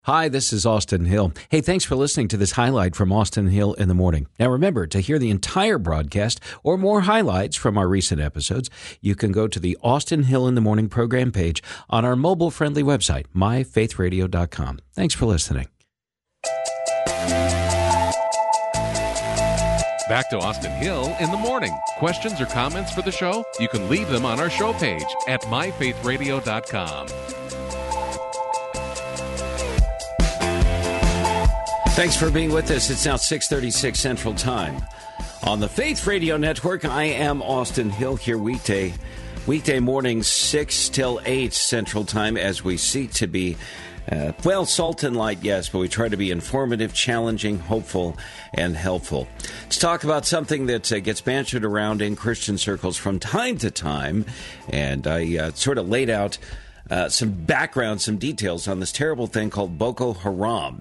Hi, this is Austin Hill. Hey, thanks for listening to this highlight from Austin Hill in the Morning. Now remember, to hear the entire broadcast or more highlights from our recent episodes, you can go to the Austin Hill in the Morning program page on our mobile-friendly website, myfaithradio.com. Thanks for listening. Back to Austin Hill in the Morning. Questions or comments for the show? You can leave them on our show page at myfaithradio.com. Thanks for being with us. It's now 6:36 Central Time. On the Faith Radio Network, I am Austin Hill here weekday mornings 6 till 8 Central Time as we seek to be, salt and light, yes, but we try to be informative, challenging, hopeful, and helpful. Let's talk about something that gets bantered around in Christian circles from time to time, and I sort of laid out some background, some details on this terrible thing called Boko Haram.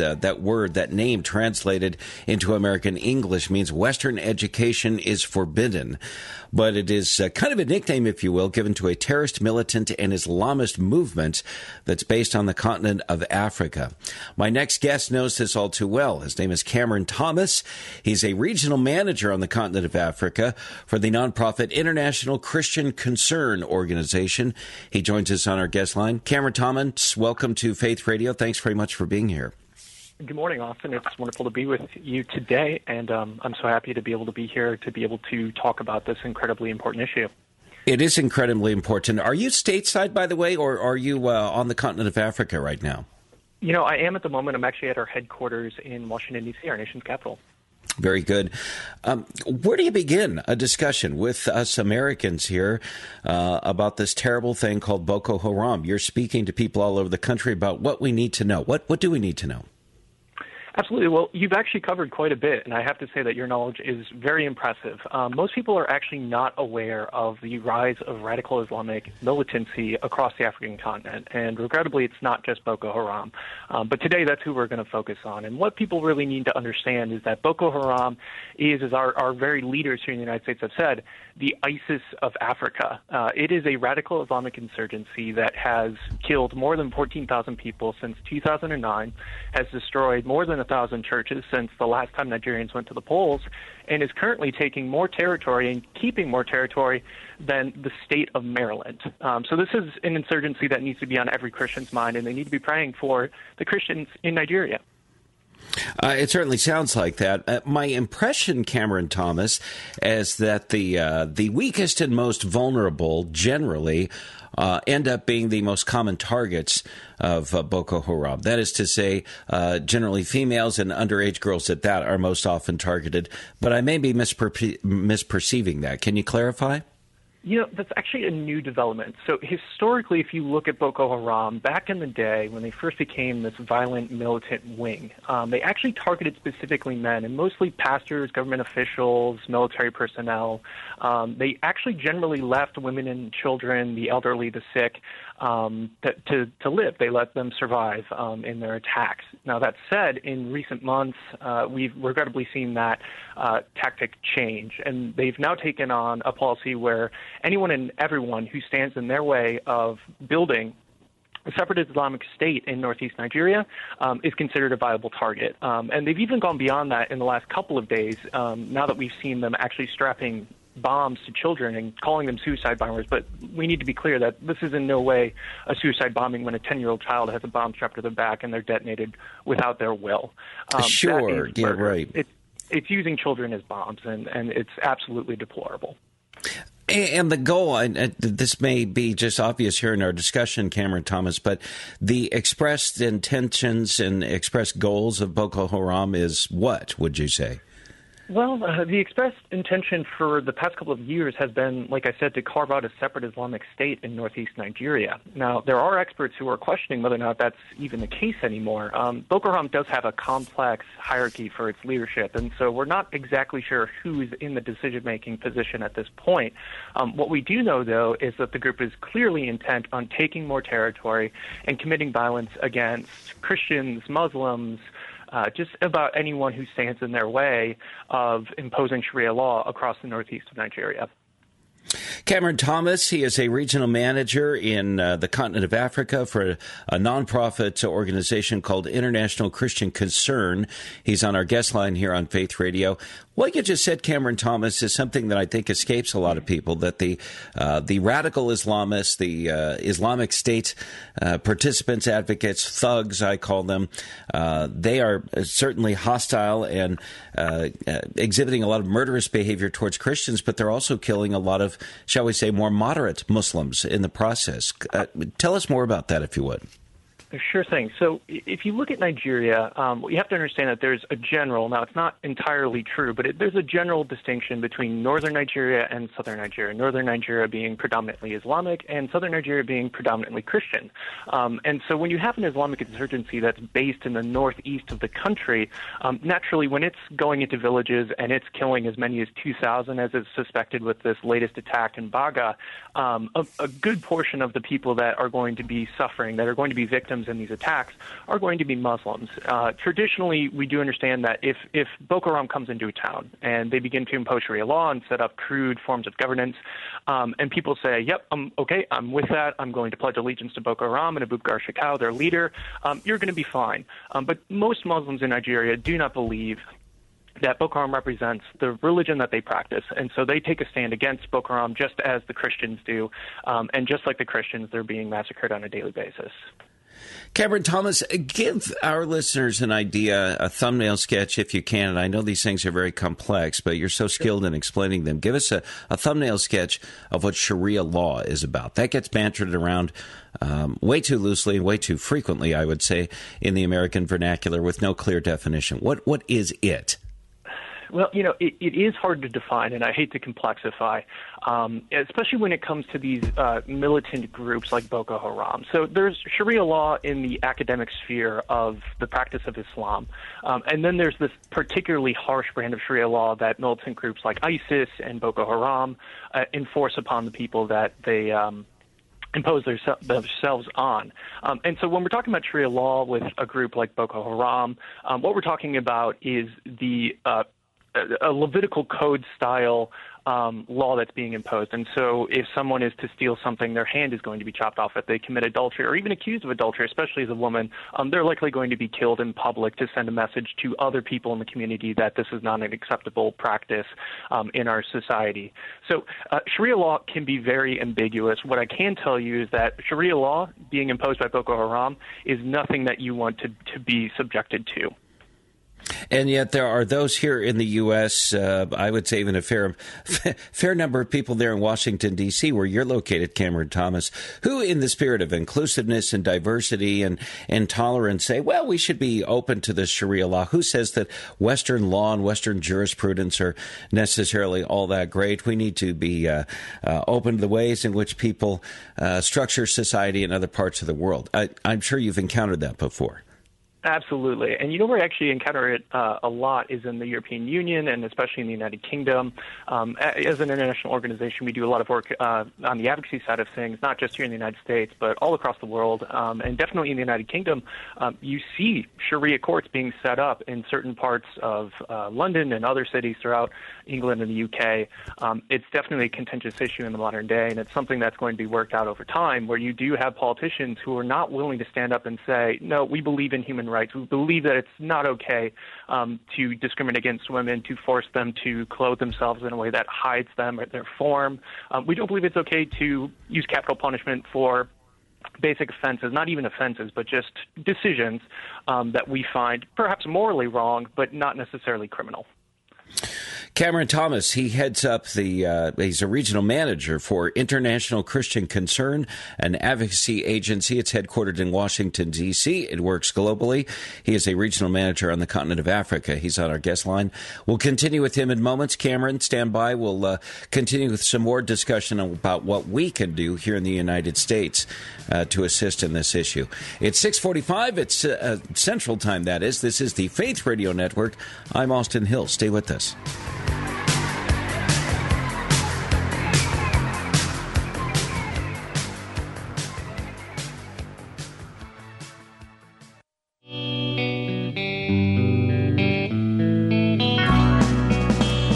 That name translated into American English means Western education is forbidden. But it is kind of a nickname, if you will, given to a terrorist, militant, and Islamist movement that's based on the continent of Africa. My next guest knows this all too well. His name is Cameron Thomas. He's a regional manager on the continent of Africa for the nonprofit International Christian Concern Organization. He joins us on our guest line. Cameron Thomas, welcome to Faith Radio. Thanks very much for being here. Good morning, Austin. It's wonderful to be with you today, and I'm so happy to be able to be here to be able to talk about this incredibly important issue. It is incredibly important. Are you stateside, by the way, or are you on the continent of Africa right now? You know, I am at the moment. I'm actually at our headquarters in Washington, D.C., our nation's capital. Very good. Where do you begin a discussion with us Americans here about this terrible thing called Boko Haram? You're speaking to people all over the country about what we need to know. What do we need to know? Absolutely. Well, you've actually covered quite a bit, and I have to say that your knowledge is very impressive. Most people are actually not aware of the rise of radical Islamic militancy across the African continent, and regrettably, it's not just Boko Haram. But today, that's who we're going to focus on. And what people really need to understand is that Boko Haram is, as our very leaders here in the United States have said, the ISIS of Africa. It is a radical Islamic insurgency that has killed more than 14,000 people since 2009, has destroyed more than 1,000 churches since the last time Nigerians went to the polls, and is currently taking more territory and keeping more territory than the state of Maryland. So this is an insurgency that needs to be on every Christian's mind, and they need to be praying for the Christians in Nigeria. It certainly sounds like that. My impression, Cameron Thomas, is that the weakest and most vulnerable generally end up being the most common targets of Boko Haram. That is to say, generally females and underage girls at that are most often targeted. But I may be misperceiving that. Can you clarify? You know, that's actually a new development. So historically, if you look at Boko Haram, back in the day when they first became this violent militant wing, they actually targeted specifically men, and mostly pastors, government officials, military personnel. They actually generally left women and children, the elderly, the sick, to live. They let them survive in their attacks. Now, that said, in recent months, we've regrettably seen that tactic change, and they've now taken on a policy where anyone and everyone who stands in their way of building a separate Islamic State in northeast Nigeria is considered a viable target. And they've even gone beyond that in the last couple of days, now that we've seen them actually strapping bombs to children and calling them suicide bombers. But we need to be clear that this is in no way a suicide bombing when a 10-year-old child has a bomb strapped to their back and they're detonated without their will. Sure, yeah, right. It's using children as bombs, and it's absolutely deplorable. And the goal, and this may be just obvious here in our discussion, Cameron Thomas, but the expressed intentions and expressed goals of Boko Haram is what, would you say? Well, the expressed intention for the past couple of years has been, like I said, to carve out a separate Islamic State in northeast Nigeria. Now, there are experts who are questioning whether or not that's even the case anymore. Boko Haram does have a complex hierarchy for its leadership, and so we're not exactly sure who is in the decision-making position at this point. What we do know, though, is that the group is clearly intent on taking more territory and committing violence against Christians, Muslims, just about anyone who stands in their way of imposing Sharia law across the northeast of Nigeria. Cameron Thomas, he is a regional manager in the continent of Africa for a nonprofit organization called International Christian Concern. He's on our guest line here on Faith Radio. What you just said, Cameron Thomas, is something that I think escapes a lot of people, that the radical Islamists, the Islamic State participants, advocates, thugs, I call them, they are certainly hostile and exhibiting a lot of murderous behavior towards Christians, but they're also killing a lot of, shall we say, more moderate Muslims in the process. Tell us more about that, if you would. Sure thing. So if you look at Nigeria, you have to understand that there's a general, now it's not entirely true, but there's a general distinction between northern Nigeria and southern Nigeria, northern Nigeria being predominantly Islamic and southern Nigeria being predominantly Christian. And so when you have an Islamic insurgency that's based in the northeast of the country, naturally when it's going into villages and it's killing as many as 2,000 as is suspected with this latest attack in Baga, a good portion of the people that are going to be suffering, that are going to be victims in these attacks, are going to be Muslims. Traditionally, we do understand that if Boko Haram comes into a town and they begin to impose Sharia law and set up crude forms of governance, and people say, yep, okay, I'm with that, I'm going to pledge allegiance to Boko Haram and Abubakar Shekau, their leader, you're going to be fine. But most Muslims in Nigeria do not believe that Boko Haram represents the religion that they practice. And so they take a stand against Boko Haram just as the Christians do. And just like the Christians, they're being massacred on a daily basis. Cameron Thomas, give our listeners an idea, a thumbnail sketch if you can. And I know these things are very complex, but you're so skilled in explaining them. Give us a thumbnail sketch of what Sharia law is about. That gets bantered around way too loosely, way too frequently, I would say, in the American vernacular with no clear definition. What is it? Well, it is hard to define, and I hate to complexify, especially when it comes to these militant groups like Boko Haram. So there's Sharia law in the academic sphere of the practice of Islam, and then there's this particularly harsh brand of Sharia law that militant groups like ISIS and Boko Haram enforce upon the people that they impose themselves on. And so when we're talking about Sharia law with a group like Boko Haram, what we're talking about is a Levitical code style law that's being imposed. And so if someone is to steal something, their hand is going to be chopped off. If they commit adultery or even accused of adultery, especially as a woman, they're likely going to be killed in public to send a message to other people in the community that this is not an acceptable practice in our society. So Sharia law can be very ambiguous. What I can tell you is that Sharia law being imposed by Boko Haram is nothing that you want to be subjected to. And yet there are those here in the U.S., I would say even a fair number of people there in Washington, D.C., where you're located, Cameron Thomas, who in the spirit of inclusiveness and diversity and tolerance say, well, we should be open to this Sharia law. Who says that Western law and Western jurisprudence are necessarily all that great? We need to be open to the ways in which people structure society in other parts of the world. I'm sure you've encountered that before. Absolutely. And where I actually encounter it a lot is in the European Union and especially in the United Kingdom. As an international organization, we do a lot of work on the advocacy side of things, not just here in the United States, but all across the world. And definitely in the United Kingdom, you see Sharia courts being set up in certain parts of London and other cities throughout England and the UK. It's definitely a contentious issue in the modern day, and it's something that's going to be worked out over time, where you do have politicians who are not willing to stand up and say, no, we believe in human rights. We believe that it's not okay to discriminate against women, to force them to clothe themselves in a way that hides them or their form. We don't believe it's okay to use capital punishment for basic offenses, not even offenses, but just decisions that we find perhaps morally wrong, but not necessarily criminal. Cameron Thomas, he heads up he's a regional manager for International Christian Concern, an advocacy agency. It's headquartered in Washington, D.C. It works globally. He is a regional manager on the continent of Africa. He's on our guest line. We'll continue with him in moments. Cameron, stand by. We'll continue with some more discussion about what we can do here in the United States to assist in this issue. It's 6:45. It's Central Time, that is. This is the Faith Radio Network. I'm Austin Hill. Stay with us.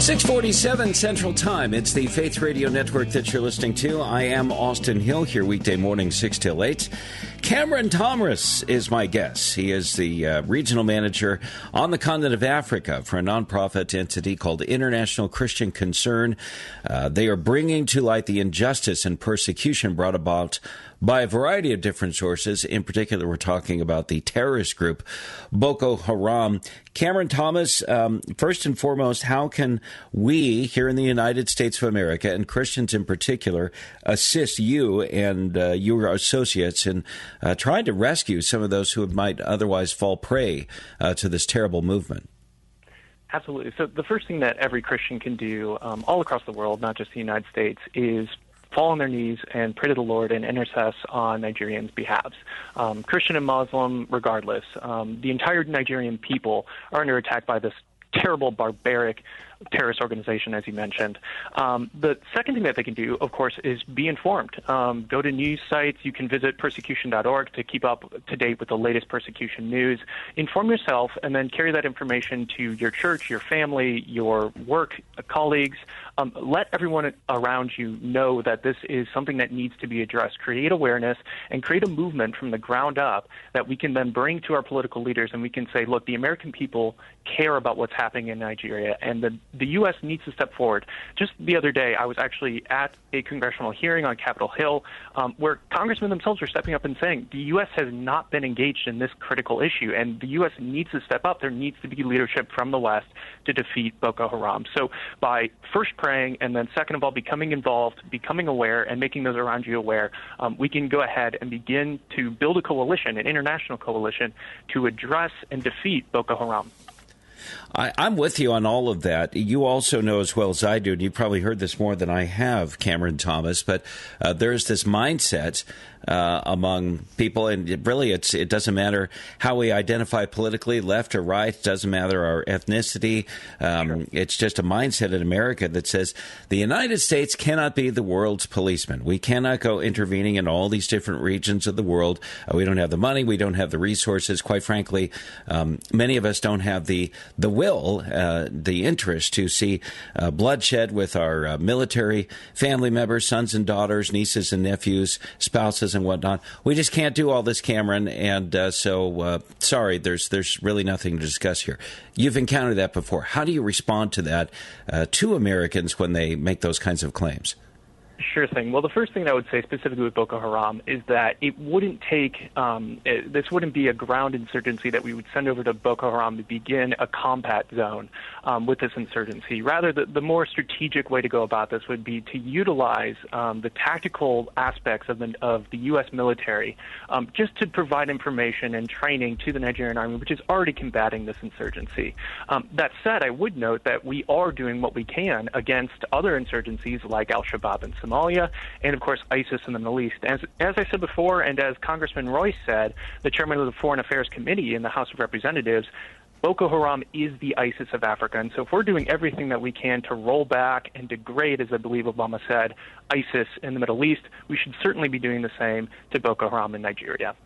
6:47 Central Time. It's the Faith Radio Network that you're listening to. I am Austin Hill here weekday morning 6 till 8. Cameron Thomas is my guest. He is the regional manager on the continent of Africa for a nonprofit entity called International Christian Concern. They are bringing to light the injustice and persecution brought about by a variety of different sources. In particular, we're talking about the terrorist group Boko Haram. Cameron Thomas, first and foremost, how can we here in the United States of America, and Christians in particular, assist you and your associates in trying to rescue some of those who might otherwise fall prey to this terrible movement? Absolutely. So the first thing that every Christian can do all across the world, not just the United States, is fall on their knees and pray to the Lord and intercess on Nigerians' behalves. Christian and Muslim, regardless, the entire Nigerian people are under attack by this terrible, barbaric terrorist organization, as you mentioned. The second thing that they can do, of course, is be informed. Go to news sites. You can visit persecution.org to keep up to date with the latest persecution news. Inform yourself and then carry that information to your church, your family, your work colleagues. Let everyone around you know that this is something that needs to be addressed. Create awareness and create a movement from the ground up that we can then bring to our political leaders, and we can say, look, the American people care about what's happening in Nigeria, and the U.S. needs to step forward. Just the other day, I was actually at a congressional hearing on Capitol Hill where congressmen themselves are stepping up and saying the U.S. has not been engaged in this critical issue, and the U.S. needs to step up. There needs to be leadership from the West to defeat Boko Haram. So by first praying and then second of all becoming involved, becoming aware, and making those around you aware, we can go ahead and begin to build a coalition, an international coalition, to address and defeat Boko Haram. I'm with you on all of that. You also know as well as I do, and you've probably heard this more than I have, Cameron Thomas, but there's this mindset among people, and really it doesn't matter how we identify politically, left or right, it doesn't matter our ethnicity. Sure. It's just a mindset in America that says the United States cannot be the world's policeman. We cannot go intervening in all these different regions of the world. We don't have the money. We don't have the resources. Quite frankly, many of us don't have the will, the interest to see bloodshed with our military family members, sons and daughters, nieces and nephews, spouses and whatnot. We just can't do all this, Cameron, and so sorry, there's really nothing to discuss here. You've encountered that before. How do you respond to that to Americans when they make those kinds of claims? Sure thing. Well, the first thing I would say specifically with Boko Haram is that it wouldn't take, this wouldn't be a ground insurgency that we would send over to Boko Haram to begin a combat zone with this insurgency. Rather, the more strategic way to go about this would be to utilize the tactical aspects of the U.S. military just to provide information and training to the Nigerian army, which is already combating this insurgency. That said, I would note that we are doing what we can against other insurgencies like al-Shabaab and Somalia, and of course ISIS in the Middle East. As I said before, and as Congressman Royce said, the chairman of the Foreign Affairs Committee in the House of Representatives, Boko Haram is the ISIS of Africa. And so if we're doing everything that we can to roll back and degrade, as I believe Obama said, ISIS in the Middle East, we should certainly be doing the same to Boko Haram in Nigeria.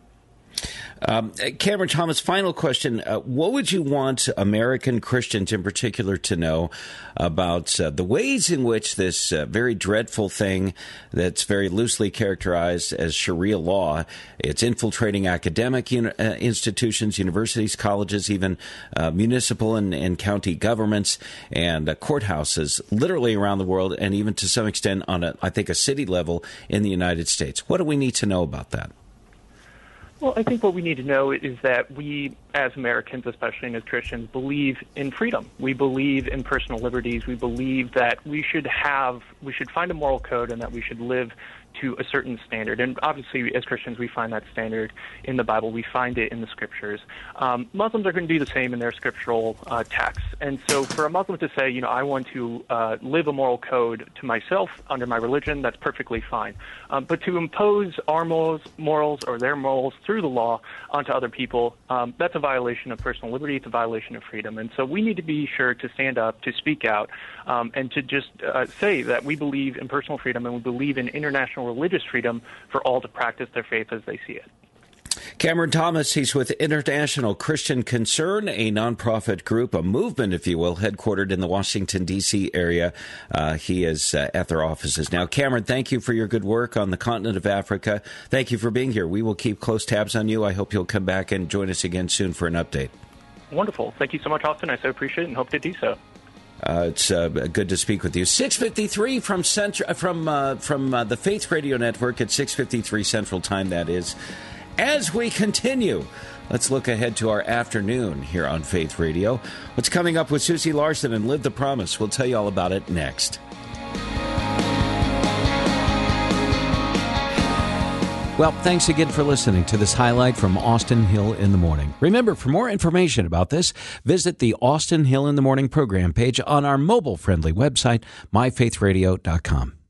Cameron Thomas, final question. What would you want American Christians in particular to know about the ways in which this very dreadful thing that's very loosely characterized as Sharia law, it's infiltrating academic institutions, universities, colleges, even municipal and county governments and courthouses literally around the world, and even to some extent on, I think, a city level in the United States? What do we need to know about that? Well, I think what we need to know is that we, as Americans, especially and as Christians, believe in freedom. We believe in personal liberties. We believe that we should find a moral code and that we should live to a certain standard. And obviously, as Christians, we find that standard in the Bible. We find it in the Scriptures. Muslims are going to do the same in their scriptural texts. And so for a Muslim to say, I want to live a moral code to myself under my religion, that's perfectly fine. But to impose our morals or their morals through the law onto other people, that's a violation of personal liberty. It's a violation of freedom. And so we need to be sure to stand up, to speak out, and to just say that we believe in personal freedom and we believe in international religious freedom for all to practice their faith as they see it. Cameron Thomas, he's with International Christian Concern, a nonprofit group, a movement, if you will, headquartered in the Washington, D.C. area. He is at their offices now. Cameron, thank you for your good work on the continent of Africa. Thank you for being here. We will keep close tabs on you. I hope you'll come back and join us again soon for an update. Wonderful. Thank you so much, Austin. I so appreciate it and hope to do so. It's good to speak with you. 6:53 from the Faith Radio Network at 6:53 Central Time, that is. As we continue, let's look ahead to our afternoon here on Faith Radio. What's coming up with Susie Larson and Live the Promise? We'll tell you all about it next. Well, thanks again for listening to this highlight from Austin Hill in the Morning. Remember, for more information about this, visit the Austin Hill in the Morning program page on our mobile-friendly website, myfaithradio.com.